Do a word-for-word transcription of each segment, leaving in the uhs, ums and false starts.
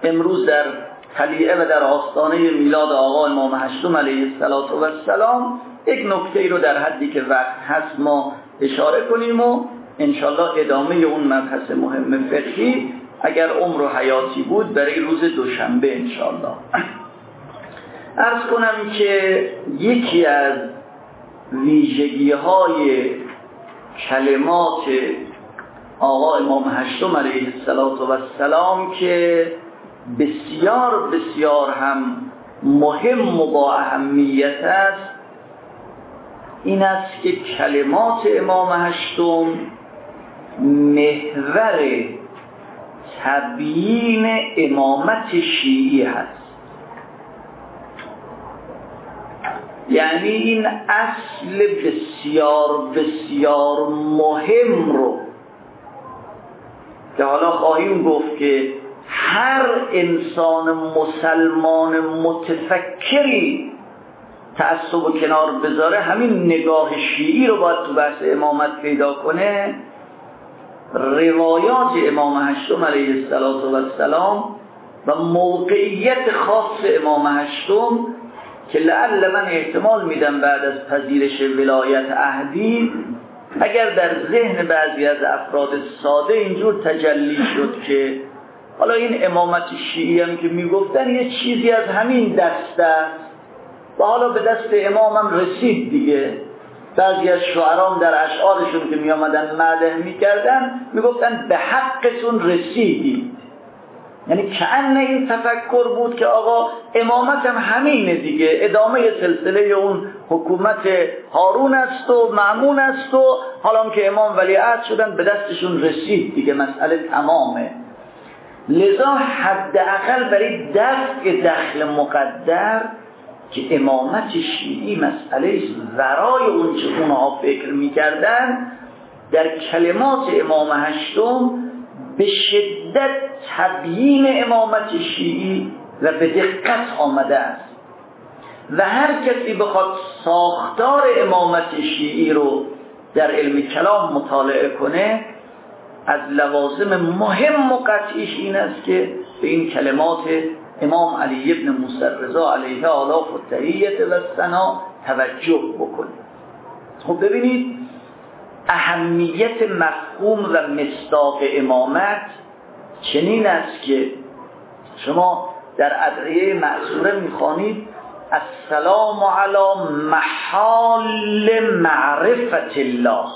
امروز در طلیعه و در آستانه میلاد آقا امام هشتم علیه السلام یک نکته رو در حدی که وقت هست ما اشاره کنیم و انشالله ادامه اون مبحث مهم فقهی اگر عمر و حیاتی بود برای روز دوشنبه انشالله. عرض کنم که یکی از ویژگی های کلمات آقا امام هشتم علیه السلام که بسیار بسیار هم مهم و با اهمیت است این است که کلمات امام هشتم محور تبیین امامت شیعی هست. یعنی این اصل بسیار بسیار مهم رو که حالا خواهیم گفت که هر انسان مسلمان متفکری تعصب و کنار بذاره همین نگاه شیعی رو باید تو بحث امامت پیدا کنه. روایات امام هشتم علیه السلام و موقعیت خاص امام هشتم که لعل من احتمال میدم بعد از پذیرش ولایت عهدی اگر در ذهن بعضی از افراد ساده اینجور تجلی شد که حالا این امامت شیعی هم که میگفتن یه چیزی از همین دست است و حالا به دست امام هم رسید دیگه. بعضی از شعرام در اشعارشون که می آمدن مدح میکردن میگفتن به حقتون رسیدید، یعنی کأن این تفکر بود که آقا امامت هم همینه دیگه، ادامه سلسله اون حکومت هارون است و مأمون است و حالا که امام ولیعهد شدن به دستشون رسید دیگه، مسئله تمامه. لذا حداقل برای دفع دخل مقدر که امامت شیعی مسئله ورای اون چه اونها فکر میکردن در کلمات امام هشتم به شدت تبیین امامت شیعی و به دقت آمده است و هر کسی بخواد ساختار امامت شیعی رو در علم کلام مطالعه کنه از لوازم مهم و قطعیش این است که به این کلمات امام علی ابن موسی رضا علیه آلاف و تحییت و ثنا توجه بکنید. خب ببینید اهمیت مفهوم و مصداق امامت چنین است که شما در ادعیه معصوره میخوانید السلام علی محال معرفت الله.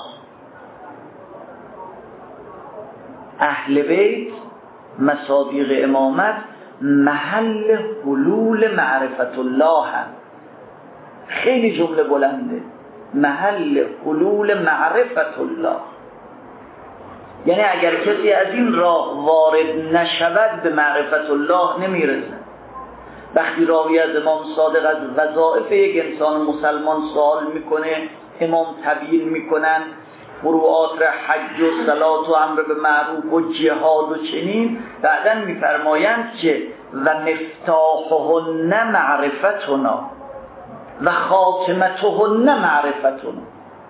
اهل بیت مصادیق امامت محل حلول معرفت الله هم. خیلی جمله بلنده، محل حلول معرفت الله، یعنی اگر کسی از این راه وارد نشود به معرفت الله نمیرسه. وقتی راوی از امام صادق از وظایف یک انسان مسلمان سوال میکنه امام تبیین میکنن فروعات را حج و صلات و امر به معروف و جهاد و چنین، بعدن میفرمایند که و مفتاحهن معرفتنا و خاتمتهن معرفتنا.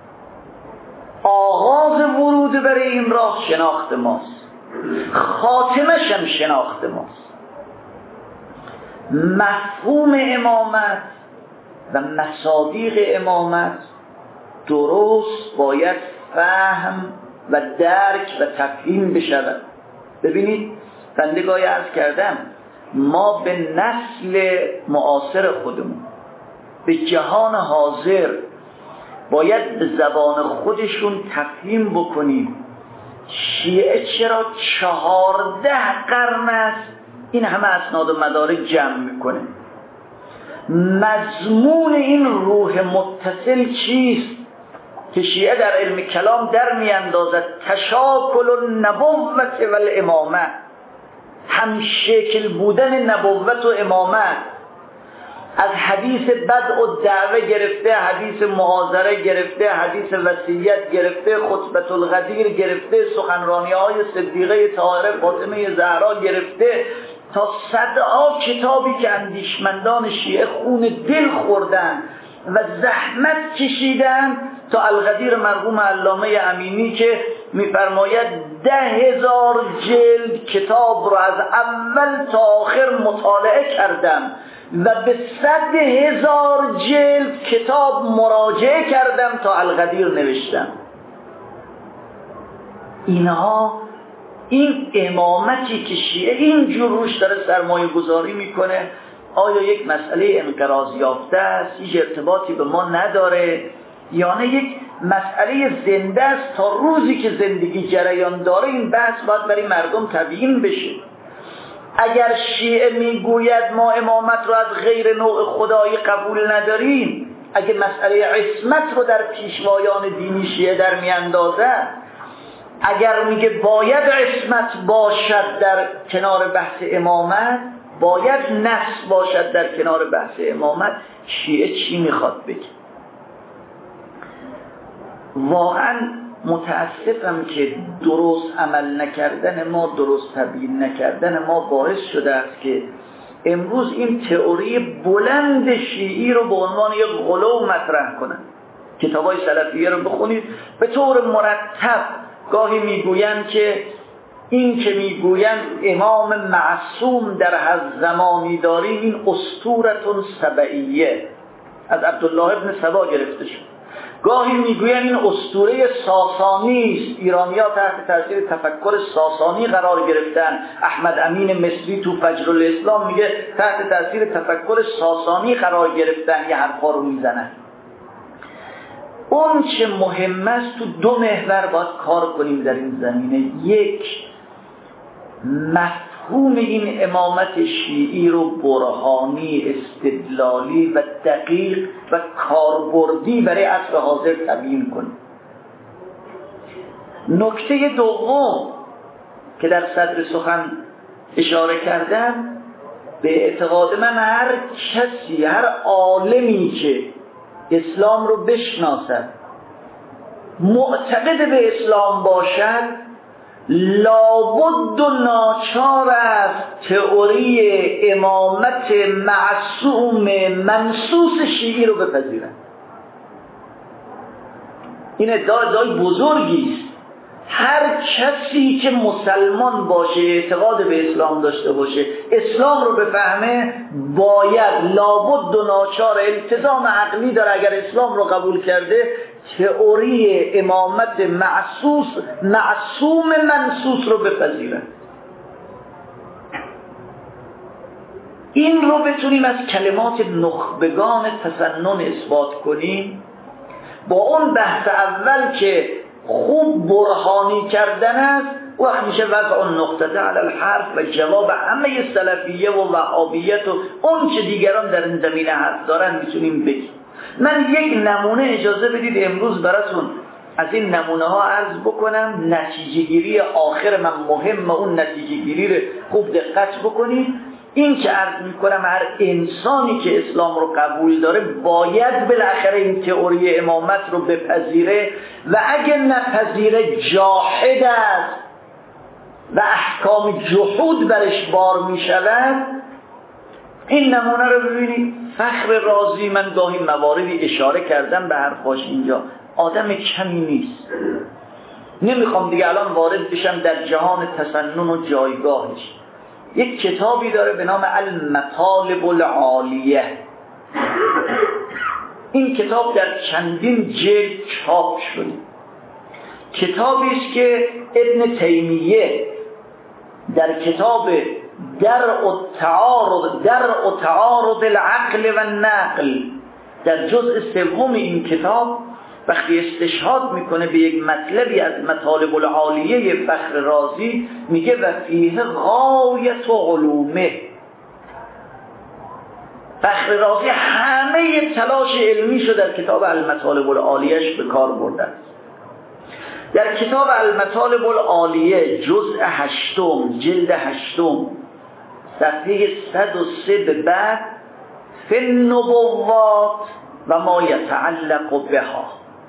آغاز ورود برای این راه شناخت ماست، خاتمش هم شناخت ماست. مفهوم امامت و مصادیق امامت درست باید فهم و درک و تفهیم بشود. ببینید بنده گاهی عرض کردم ما به نسل معاصر خودمون، به جهان حاضر باید به زبان خودشون تفهیم بکنیم شیعه چرا چهارده قرن است این همه اسناد و مدارک جمع میکنه. مضمون این روح متصل چیست که شیعه در علم کلام در میاندازد تشاکل النبوت و الامامه، هم شکل بودن نبوت و امامت، از حدیث بدء الدعوه گرفته، حدیث محاضره گرفته، حدیث وصیت گرفته، خطبه الغدیر گرفته، سخنرانی های صدیقه طاهره فاطمه زهرا گرفته تا صدها کتابی که اندیشمندان شیعه خون دل خوردن و زحمت کشیدن تا الغدیر مرحوم علامه امینی که میفرماید ده هزار جلد کتاب رو از اول تا آخر مطالعه کردم و به صد هزار جلد کتاب مراجعه کردم تا القدیر نوشتم. اینها این امامتی که شیعه اینجور روش داره سرمایه گذاری میکنه، آیا یک مسئله انقراض یافته است، هیچ ارتباطی به ما نداره، یا نه یک مسئله زنده است تا روزی که زندگی جریان داره این بحث باید برای مردم تبیین بشه. اگر شیعه میگوید ما امامت رو از غیر نوع خدایی قبول نداریم، اگه مسئله عصمت رو در پیشوایان دینی شیعه در میاندازد، اگر میگه باید عصمت باشد در کنار بحث امامت، باید نص باشد در کنار بحث امامت، شیعه چی میخواد بگه؟ واقعا متاسفم که درست عمل نکردن ما، درست تبیین نکردن ما باعث شده است که امروز این تئوری بلند شیعی رو به عنوان یک غلو مطرح کنن. کتابای سلفیه رو بخونید، به طور مرتب گاهی میگویند که این که میگویند امام معصوم در هر زمانی داریم، این اسطورتون سبعیه از عبدالله ابن سبا گرفته شد. گاهی میگویند این اسطوره ساسانی است، ایرانی‌ها تحت تاثیر تفکر ساسانی قرار گرفتن. احمد امین مصری تو فجر الاسلام میگه تحت تاثیر تفکر ساسانی قرار گرفتن، یه حرفا رو میزنن. اون چه مهم است تو دو محور باید کار کنیم در این زمینه. یک، مفهوم این امامت شیعی رو برهانی، استدلالی و دقیق و کاربردی برای عصر حاضر تبیین کنیم. نکته دوم که در صدر سخن اشاره کردم، به اعتقاد من هر کسی، هر عالمی که اسلام رو بشناسد، معتقد به اسلام باشد، لابد و ناچار است تئوری امامت معصوم منصوص شیعی رو بپذیرد. این ادعا ادعای بزرگی است. هر کسی که مسلمان باشه، اعتقاد به اسلام داشته باشه، اسلام رو بفهمه، باید لابد و ناچار التزام عقلی داره اگر اسلام رو قبول کرده تئوری امامت معصوص معصوم منصوص رو بپذیره. این رو بتونیم از کلمات نخبگان تسنن اثبات کنیم، با اون بحث اول که خوب برهانی کردن است، وقت میشه وضع نقطه علی الحرف و جواب همه سلفیه و وهابیت و اون چه دیگران در این زمینه حرف دارن میتونیم بگیم. من یک نمونه اجازه بدید امروز براتون از این نمونه ها عرض بکنم. نتیجه گیری آخر من مهم، اون نتیجه گیری رو خوب دقت بکنید. این که عرض میکنم هر انسانی که اسلام رو قبول داره باید بالاخره این تئوری امامت رو بپذیره و اگه نپذیره جاحد است و احکام جحود برش بار میشود. این نمونه رو ببینید. فخر رازی، من گاهی مواردی اشاره کردم به حرفاش اینجا، آدم کمی نیست. نمیخوام دیگه الان وارد بشم در جهان تسنن و جایگاهش. یک کتابی داره به نام المطالب العالیه. این کتاب در چندین جلد چاپ شده. کتابی است که ابن تیمیه در کتاب درء التعارض درء تعارض العقل و النقل در جزء سوم این کتاب وقتی استشهاد میکنه به یک مطلبی از مطالب العالیه فخر رازی، میگه و فیه غایت علومه. فخر رازی همه تلاش علمی شو در کتاب المطالب العالیهش به کار برده است. در کتاب المطالب العالیه جزء هشتم، جلد هشتم، صفحه صد و سه به بعد، فی النبوات و ما یتعلق بها،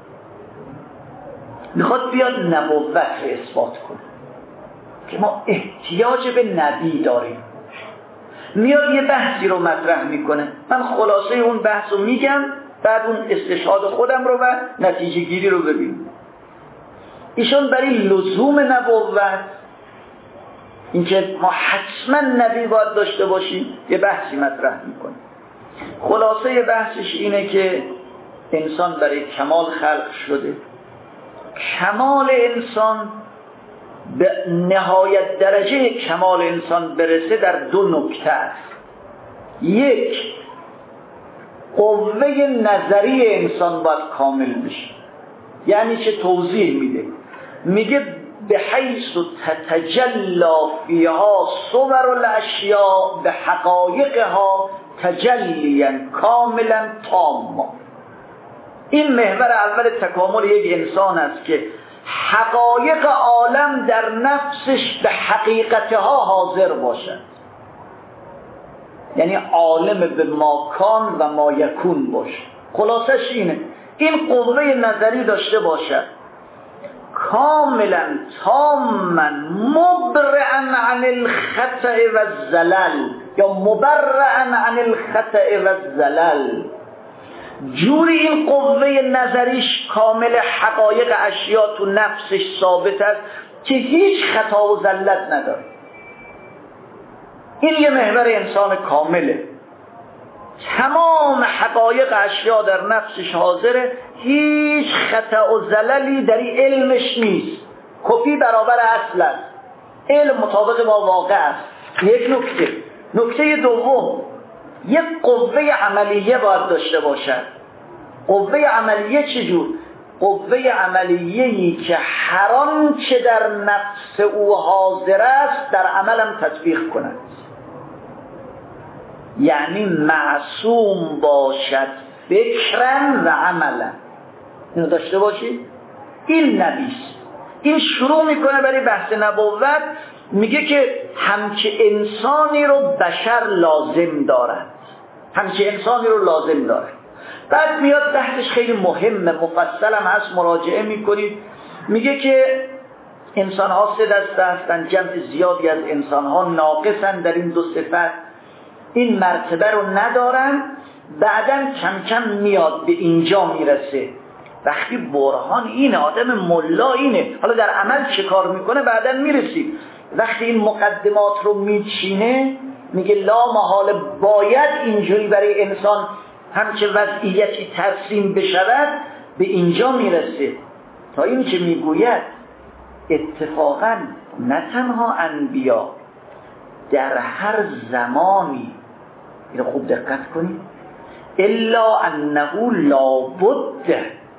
میخواد بیاد نبوت رو اثبات کنه که ما احتیاج به نبی داریم. میاد یه بحثی رو مطرح میکنه، من خلاصه اون بحث رو میگم، بعد اون استشهاد خودم رو و نتیجه گیری رو ببینیم. ایشون برای لزوم نبوت، اینکه ما حتما نبی باید داشته باشیم، یه بحثی مطرح میکنه. خلاصه بحثش اینه که انسان برای کمال خلق شده. کمال انسان، به نهایت درجه کمال انسان برسه در دو نکته است. یک، قوه نظری انسان باید کامل بشه. یعنی چه؟ توضیح میده، میگه به حیث تتجلا فیها صور الاشیاء به حقایقها تجلیا کاملا تاما. این محور اول تکامل یک انسان است که حقایق عالم در نفسش به حقیقتها حاضر باشد. یعنی عالم به ما کان و ما یکون باشه. خلاصش اینه، این قوه نظری داشته باشد کاملا تاما مبرئا عن الخطأ و الزلل، یا مبرئا عن الخطأ و الزلل. جوری این قوه نظریش کامل حقایق اشیا تو نفسش ثابت است که هیچ خطا و زلت نداره. این یه محور انسان کامله، تمام حقایق اشیا در نفسش حاضره، هیچ خطا و زللی در این علمش نیست، کپی برابر اصل است، علم مطابق با واقع است. یک نکته. نکته دوم، یک قوه عملیه باید داشته باشد. قوه عملیه چجور؟ قوه عملیه‌ای که هر آنچه در نفس او حاضر است در عملم تطبیق کند. یعنی معصوم باشد فکرن و عملا. اینو داشته باشید. این نبیست. این شروع میکنه برای بحث نبوت، میگه که همچه انسانی رو بشر لازم دارد، همچه انسانی رو لازم دارد. بعد میاد بحثش خیلی مهمه، مفصل هم هست، مراجعه میکنید. میگه که انسان ها سه دسته هستن، جمع زیادی از انسان ها ناقصن در این دو صفت، این مرتبه رو ندارن. بعدن کم کم میاد به اینجا میرسه، وقتی برهان اینه، آدم ملا اینه، حالا در عمل چه کار میکنه بعدن میرسید. وقتی این مقدمات رو میچینه، میگه لا محال باید اینجوری برای انسان همچه وضعیتی ترسیم بشود. به اینجا میرسه تا این که میگوید اتفاقا نه تنها انبیا در هر زمانی، اینو خوب دقت کنید، الا انه لابد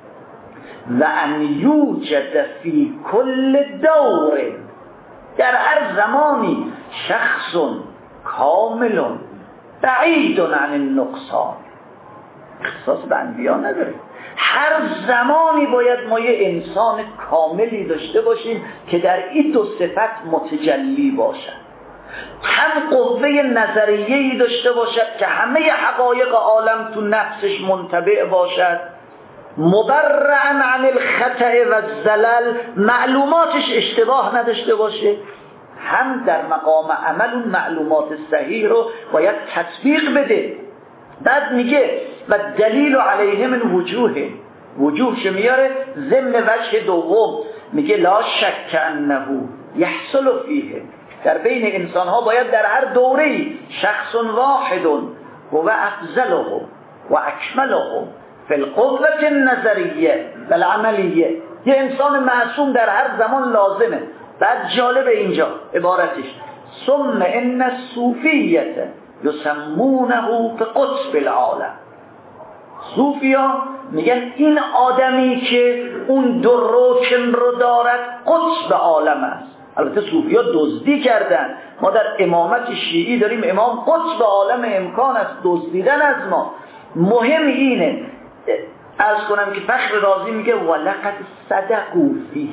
و ان یوجد فی کل دور، در هر زمانی شخص کامل بعید عن النقصان. اختصاص به انبیا نداره، هر زمانی باید ما یه انسان کاملی داشته باشیم که در این دو صفت متجلی باشد. هم قوه نظریه‌ای داشته باشد که همه حقایق عالم تو نفسش منطبع باشد، مبرئا عن الخطأ و الزلل، معلوماتش اشتباه نداشته باشه. هم در مقام عمل اون معلومات صحیح رو باید تطبیق بده. بعد میگه و دلیل علیه من وجوه، وجوه چه میاره؟ ضمن وجه دوم میگه لا شک انه یحصل فیه، در بین انسان ها باید در هر دوره‌ای شخص واحد و افضله و اکمله فی القوة النظریه و العملیه، یه انسان معصوم در هر زمان لازمه. بعد جالب اینجا عبارتش، ثم ان الصوفیه یسمونه به قطب العالم. صوفیا میگن این آدمی که اون دو رکن رو دارد قطب عالم است. البته صوفیا دزدی کردن، ما در امامت شیعی داریم امام قطب عالم امکان است دزدیدن از ما. مهم اینه، عرض کنم که فخر رازی میگه ولقد صدقوا فیه،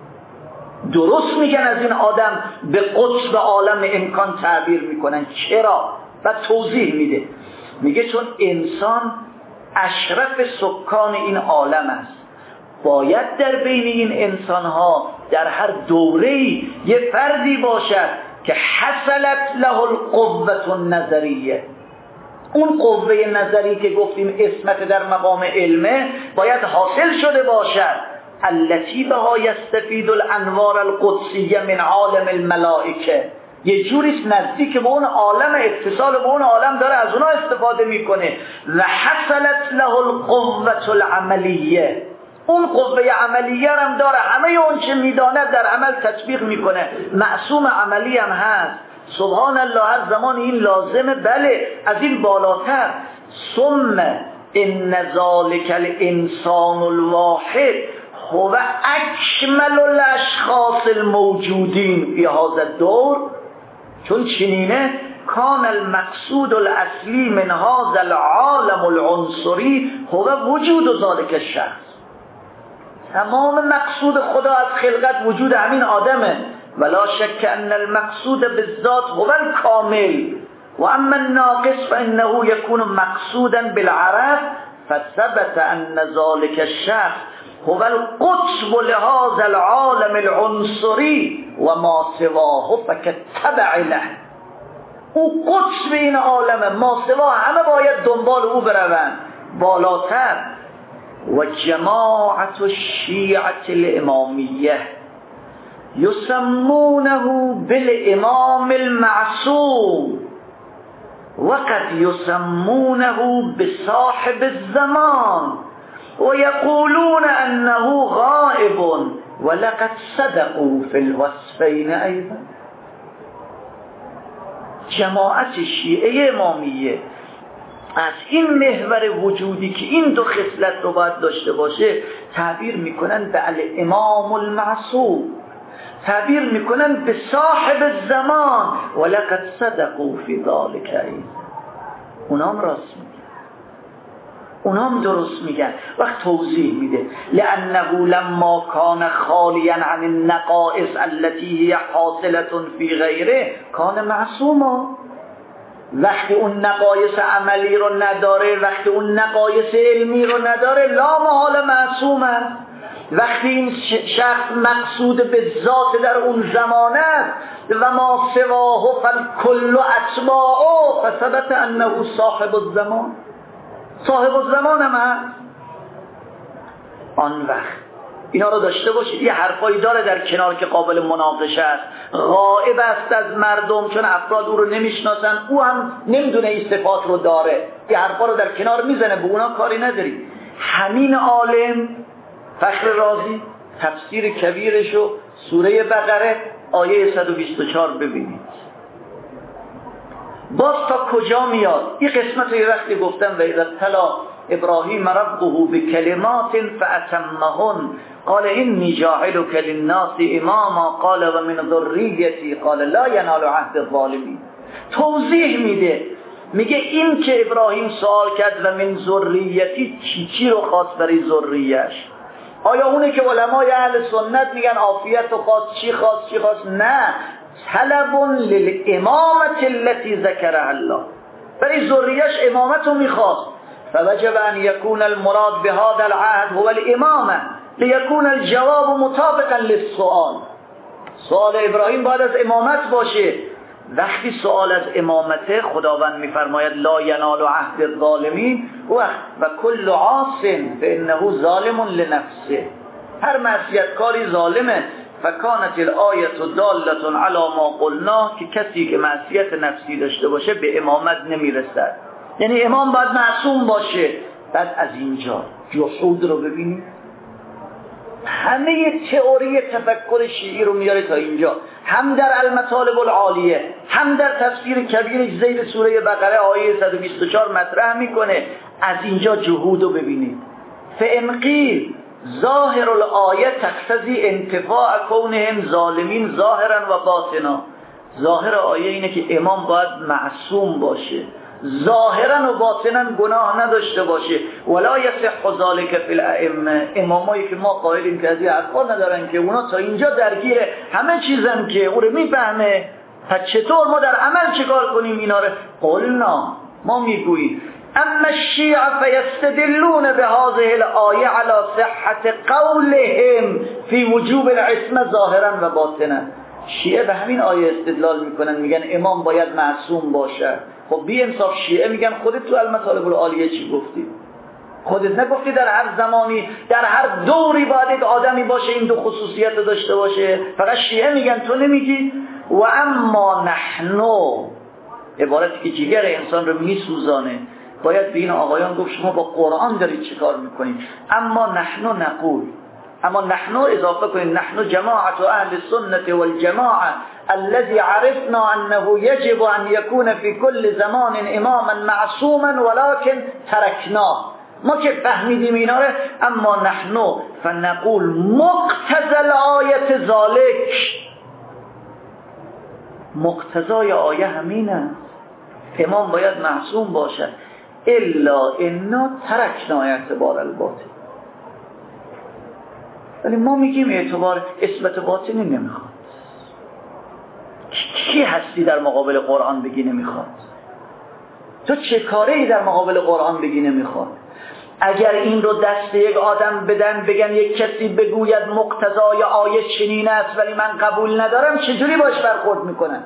درست میگن از این آدم به قطب عالم امکان تعبیر میکنن. چرا؟ و توضیح میده، میگه چون انسان اشرف سکان این عالم است، باید در بین این انسانها در هر دوره‌ای یه فردی باشد که حصلت له القوة النظریه. اون قوه نظری که گفتیم اسمت در مقام علمه باید حاصل شده باشد، التي بها یستفید الانوار القدسیه من عالم الملائکه، یه جوری نزدیک به اون عالم، اتصال به اون عالم داره، از اونها استفاده میکنه. و حصلت له القوة العملیه، اون قوه عملیه هم داره، همه اون چه میداند در عمل تطبیق میکنه. معصوم عملی هم هست. سبحان الله، از زمان این لازمه، بله از این بالاتر. ثم ان ذلک الانسان الواحد هو اکمل الاشخاص الموجودین فی هذا الدور، چون چنینه کان المقصود الاصلی من هذا العالم العنصری هو وجود ذلك الشخص. تمام مقصود خدا از خلقت وجود همین آدمه. ولا شک ان المقصود بالذات هو الكامل و اما الناقص فانه يكون مقصودا بالعرف، فثبت ان ذلك الشخص هو القطب لهذا العالم العنصری و ما سواه فكتبع له. او قطب این عالم، ما سواه همه باید دنبال او بروند. بالاتر و جماعت الشیعة الامامیه یسمونه بالامام المعصوم وقد یسمونه بصاحب الزمان ويقولون انه غائب ولقد صدقوا في الوصفين ايضا. جماعت شیعه امامیه از این محور وجودی که این دو خصلت رو باید داشته باشه تعبیر میکنن به الامام المعصوم، تعبیر میکنن به صاحب الزمان ولقد صدقوا في ذلك ايضا. اونام راست میگن، اونام درست میگن. وقت توضیح میده لانه لما کان خالیا عن النقائص التي هي حاصله في غیره کان معصوما. وقتی اون نقایص عملی رو نداره، وقتی اون نقایص علمی رو نداره، لا محال معصوم است. وقتی این شخص مقصود به ذات در اون زمان است و ما سواه فالکل اتباعه فثبت انه صاحب الزمان، صاحب الزمان هم هست. آن وقت اینا رو داشته باشید. یه حرفایی داره در کنار که قابل مناقشه است. غائب است از مردم چون افراد او رو نمیشناسن، او هم نمیدونه این صفات رو داره. یه حرفا رو در کنار میزنه، به اونا کاری نداری. همین عالم فخر رازی تفسیر کبیرشو سوره بقره آیه صد و بیست و چهار ببینید. باز تا کجا میاد این قسمت رو یه وقتی گفتم و اذا ابتلی ابراهیم ربه بکلمات فاتمهن قال انی جاعلک للناس اماما قال و من ذریتی قال لا ینال عهد الظالمین. توضیح میده، میگه این که ابراهیم سوال کرد و من ذریتی چی چی رو خواست برای ذریه‌اش؟ آیا اونه که علمای اهل سنت میگن عافیت و خواست چی خواست چی خواست؟ نه، طلب للامامت التي ذکرها الله، برای ذریه‌اش امامت رو میخواست. فوجب ان يكون المراد بهذا العهد هو الامامه ليكون الجواب مطابقا للسؤال. سوال ابراهیم باید از امامت باشه. وقتی سوال از امامته خداوند میفرماید لا ینال عهد الظالمین و و کل عاص فانه ظالم لنفسه، هر معصیتکاری ظالمه. فکانت الآیه دالة علی ما قلنا، که کسی که معصیت نفسی داشته باشه به امامت نمیرسد، یعنی امام باید معصوم باشه. بعد از اینجا جحود رو ببینید، همه تئوری تفکر شیعی رو میاره تا اینجا، هم در المطالب العالیه هم در تفسیر کبیر زیر سوره بقره آیه صد و بیست و چهار مطرح میکنه. از اینجا جهود رو ببینید. فإن قیل ظاهر الآیه تقتضی انتفاع کونهم ظالمین ظاهرا و باطنا. ظاهر آیه اینه که امام باید معصوم باشه، ظاهرا و باطنا گناه نداشته باشه. ولا یصح ذلک فی الائمه، امامایی که ما قائلیم که از این حرفا ندارن، که اونا تا اینجا درگیر همه چیزن که او رو میفهمه، پس چطور ما در عمل چیکار کنیم اینا رو؟ قلنا، ما میگوییم اما الشیعه فیستدلون بهذه الآیه علی صحت قولهم فی وجوب العصمه ظاهرا و باطنا. شیعه به همین آیه استدلال میکنن، میگن امام باید معصوم باشه. خب بی انصاف شیعه میگن خودت تو المطالب العالیه چی گفتی؟ خودت نگفتی در هر زمانی در هر دوری باید یک آدمی باشه این دو خصوصیت داشته باشه؟ فقط شیعه میگن، تو نمیگی. و اما نحنو، عبارتی که جگر انسان رو میسوزانه. باید به این آقایان گفت شما با قرآن دارید چه کار میکنید. اما نحنو نقول، اما نحنو اضافه کنید، نحنو جماعت اهل السنة والجماعة الذي عرفنا انه يجب ان يكون في كل زمان اماما معصوما ولكن تركناه. ما که فهمیدیم اینا رو، اما نحنو فنقول مقتضى الآیت ذالک، مقتضای آیه همین است، امام باید معصوم باشد. الا انا ترکنا اعتبار الباطن، ولی ما میگیم اعتبار اثبات باطنی نمیخواد. کی هستی در مقابل قرآن بگی نمیخواد؟ تو چه کاری در مقابل قرآن بگی نمیخواد؟ اگر این رو دست یک آدم بدن بگن یک کسی بگوید مقتضای آیه چنین است ولی من قبول ندارم، چجوری باش برخورد میکنن؟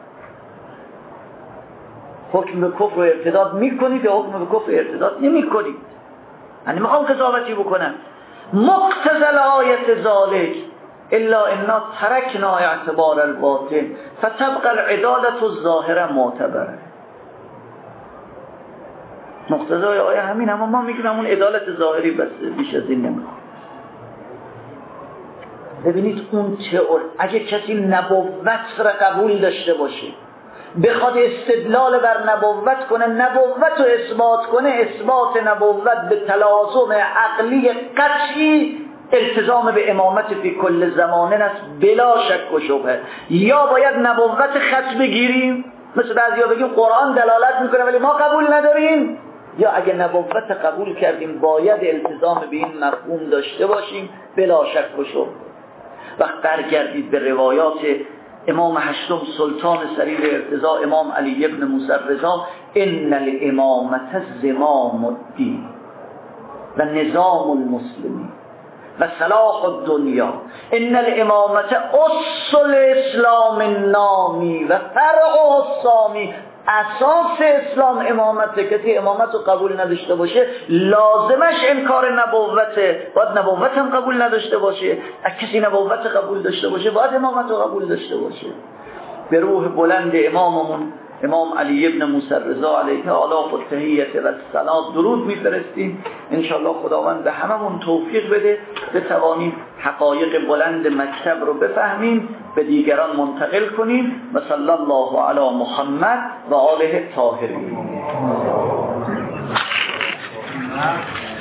حکم به کفر و ارتداد میکنید یا حکم به کفر و ارتداد نمیکنید؟ یعنی میخوام قضاوتی بکنم. مقتضى الآیت ذالک الا انا ترکنا اعتبار الباطن فتبقى العدالة الظاهره معتبره. مقتضای آیه همین، اما ما میگیم همون عدالت ظاهری بس، بیش از این نمیخواد. ببینید اون تئوری، اگه کسی نبوت را قبول داشته باشه، بخواد استدلال بر نبوت کنه، نبوت رو اثبات کنه، اثبات نبوت به تلازم عقلی قطعی التزام به امامت فی کل زمانه است بلا شک و شبهه. یا باید نبوت خط بگیریم، مثل بعضیا بگیم قرآن دلالت میکنه ولی ما قبول نداریم، یا اگه نبوت قبول کردیم باید التزام به این مفهوم داشته باشیم بلا شک و شبهه. وقت برگردید به روایات امام هشتم سلطان سریر ارتضا امام علی ابن موسی رضا، ان الامامت زمام الدین و نظام المسلمین و صلاح الدنیا، ان الامامت اصل اسلام النامی و فرع السامی، اساس اسلام امامته. کسی امامت رو قبول نداشته باشه لازمش انکار نبوته، باید نبوت هم قبول نداشته باشه. اگه کسی نبوت قبول داشته باشه باید امامت رو قبول داشته باشه. به روح بلند اماممون امام علی ابن موسی رضا علیه آلاف و تحییت و السلام درود میفرستیم. انشاءالله خداوند به هممون توفیق بده بتوانیم حقایق بلند مکتب رو بفهمیم، به دیگران منتقل کنیم. و صلی الله علی محمد و آله الطاهرین.